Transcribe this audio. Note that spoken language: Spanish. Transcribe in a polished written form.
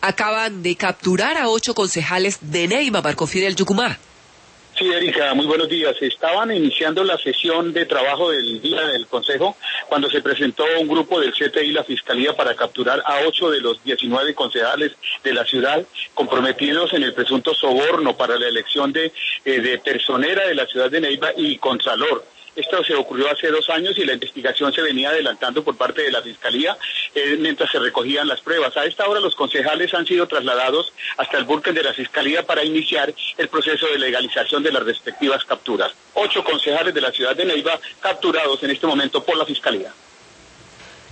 Acaban de capturar a 8 concejales de Neiva, Marco Fidel Yucumá. Sí, Erika, muy buenos días. Estaban iniciando la sesión de trabajo del día del Consejo cuando se presentó un grupo del CTI y la Fiscalía para capturar a 8 de los 19 concejales de la ciudad comprometidos en el presunto soborno para la elección de personera de la ciudad de Neiva y contralor. Esto se ocurrió hace 2 años y la investigación se venía adelantando por parte de la Fiscalía mientras se recogían las pruebas. A esta hora los concejales han sido trasladados hasta el búnker de la Fiscalía para iniciar el proceso de legalización de las respectivas capturas. 8 concejales de la ciudad de Neiva capturados en este momento por la Fiscalía.